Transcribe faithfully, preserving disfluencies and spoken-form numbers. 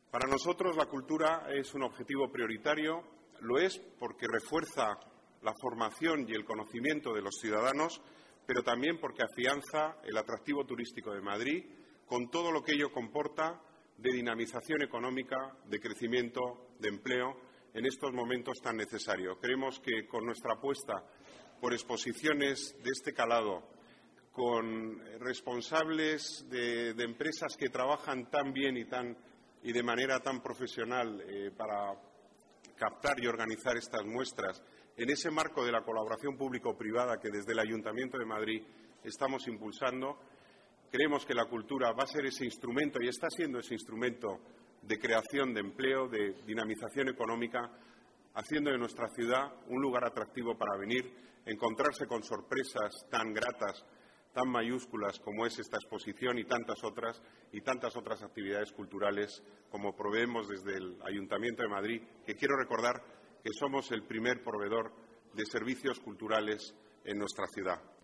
Para nosotros la cultura es un objetivo prioritario, lo es porque refuerza la formación y el conocimiento de los ciudadanos, pero también porque afianza el atractivo turístico de Madrid con todo lo que ello comporta de dinamización económica, de crecimiento, de empleo en estos momentos tan necesarios. Creemos que con nuestra apuesta por exposiciones de este calado, con responsables de, de empresas que trabajan tan bien y, tan, y de manera tan profesional eh, para captar y organizar estas muestras, en ese marco de la colaboración público-privada que desde el Ayuntamiento de Madrid estamos impulsando, creemos que la cultura va a ser ese instrumento y está siendo ese instrumento de creación de empleo, de dinamización económica, haciendo de nuestra ciudad un lugar atractivo para venir, encontrarse con sorpresas tan gratas, tan mayúsculas como es esta exposición y tantas otras, y tantas otras actividades culturales como proveemos desde el Ayuntamiento de Madrid, que quiero recordar que somos el primer proveedor de servicios culturales en nuestra ciudad.